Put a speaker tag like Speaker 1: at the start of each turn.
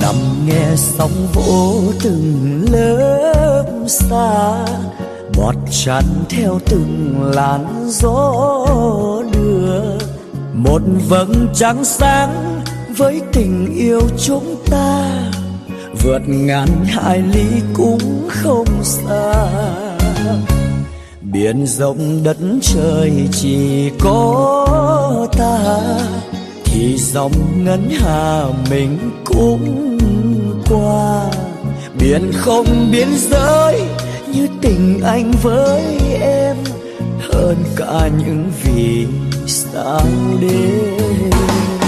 Speaker 1: nằm nghe sóng vỗ từng lớp xa, bọt chăn theo từng làn gió đưa. Một vầng trăng sáng với tình yêu chúng ta, vượt ngàn hải lý cũng không xa. Biển rộng đất trời chỉ có ta, thì dòng ngân hà mình cũng qua. Biển không biên giới như tình anh với em, hơn cả những vì sao đêm.